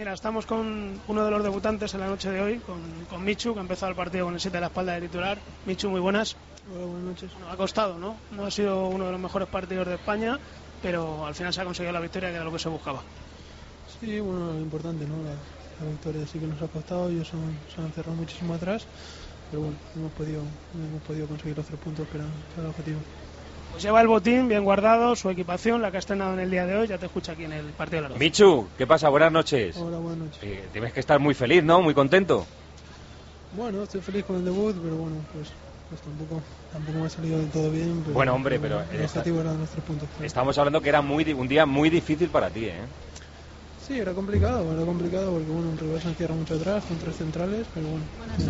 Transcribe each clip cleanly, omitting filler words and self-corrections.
Mira, estamos con uno de los debutantes en la noche de hoy, con Michu, que ha empezado el partido con el 7 de la espalda de titular. Michu, muy buenas. Hola, buenas noches. Ha costado, ¿no? No ha sido uno de los mejores partidos de España, pero al final se ha conseguido la victoria, que era lo que se buscaba. Sí, bueno, lo importante, ¿no? La victoria sí que nos ha costado, ellos se han cerrado muchísimo atrás, pero bueno, hemos podido conseguir los 3 puntos que era el objetivo. Pues lleva el botín bien guardado, su equipación, la que ha estrenado en el día de hoy, ya te escucha aquí en el partido de la noche. Michu, ¿qué pasa? Buenas noches. Hola, buenas noches. Tienes que estar muy feliz, ¿no? Muy contento. Bueno, estoy feliz con el debut, pero bueno, pues tampoco me ha salido del todo bien. Pero, bueno, hombre, pero el objetivo era los 3 puntos. Claro. Estamos hablando que era un día muy difícil para ti, ¿eh? Sí, era complicado porque bueno, el rival se encierra mucho atrás con 3 centrales, pero bueno,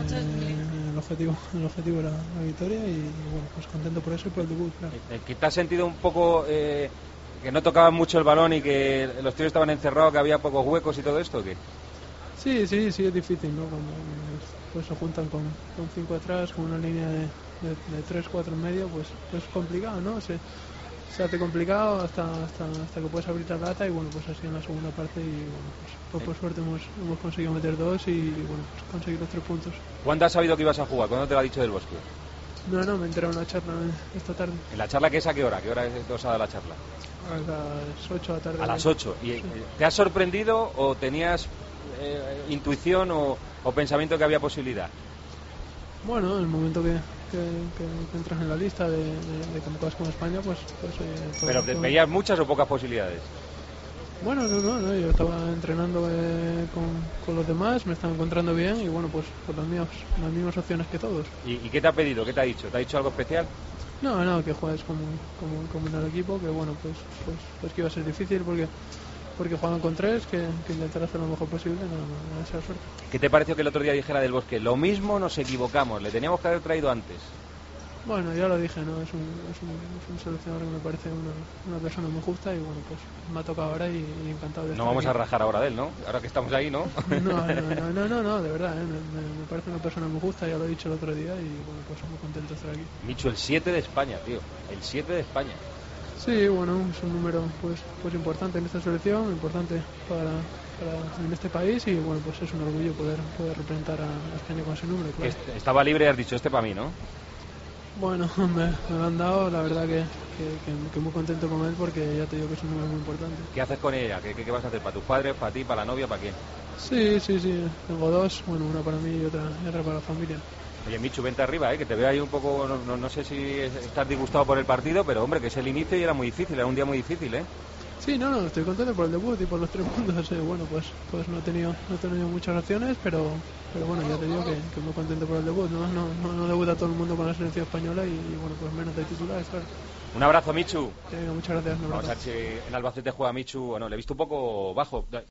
el objetivo era la victoria y bueno, pues contento por eso y por el debut, claro. ¿Que te has sentido un poco que no tocaban mucho el balón y que los tíos estaban encerrados, que había pocos huecos y todo esto, o qué? Sí, es difícil, ¿no? Cuando pues se juntan con 5 atrás, con una línea de 3, 4 en medio, pues es complicado, ¿no? Se hace complicado hasta que puedes abrir la lata y bueno, pues así en la segunda parte y bueno, pues por suerte hemos conseguido meter 2 y bueno, pues conseguir los 3 puntos. ¿Cuándo has sabido que ibas a jugar? ¿Cuándo te lo ha dicho Del Bosque? No, me enteré en una charla esta tarde. ¿En la charla qué es a qué hora? ¿Qué hora os ha dado la charla? A las 8 de la tarde. A las 8. ¿Y sí. te has sorprendido o tenías intuición o pensamiento que había posibilidad? Bueno, en el momento que entras en la lista de convocados con España, pues ¿Pero veías muchas o pocas posibilidades? Bueno, no, yo estaba entrenando con los demás, me estaba encontrando bien y bueno, pues las mismas opciones que todos. ¿Y qué te ha pedido? ¿Qué te ha dicho? ¿Te ha dicho algo especial? No, que juegues como en el equipo, que bueno, pues que iba a ser difícil porque juegan con 3, que intentar hacer lo mejor posible, no sea suerte. ¿Qué te pareció que el otro día dijera Del Bosque? Lo mismo nos equivocamos, le teníamos que haber traído antes. Bueno, ya lo dije, ¿no? Es un seleccionador que me parece una persona muy justa y bueno, pues me ha tocado ahora y encantado de estar No vamos aquí. a rajar ahora de él, ¿no? Ahora que estamos ahí, ¿no? No, de verdad, me parece una persona muy justa, ya lo he dicho el otro día y bueno, pues muy contento de estar aquí. Michu, el 7 de España, tío, el 7 de España. Sí, bueno, es un número pues importante en esta selección, importante para en este país y bueno, pues es un orgullo poder representar a España con ese número, claro. Estaba libre y has dicho, para mí, ¿no? Bueno, me lo han dado, la verdad que muy contento con él porque ya te digo que es un número muy importante. ¿Qué haces con ella? ¿Qué vas a hacer? ¿Para tus padres, para ti, para la novia, para quién? Sí, tengo 2, bueno, una para mí y otra para la familia. Oye, Michu, vente arriba, que te veo ahí un poco, no sé si estás disgustado por el partido, pero hombre, que es el inicio y era muy difícil, era un día muy difícil, ¿eh? Sí, no, estoy contento por el debut y por los 3 puntos. Bueno, pues no he tenido muchas opciones, pero bueno, ya te digo que muy contento por el debut. No debuta todo el mundo con la selección española y bueno, pues menos de titulares, claro. Un abrazo, Michu. Muchas gracias. Vamos a ver si en Albacete juega Michu, bueno, le he visto un poco bajo.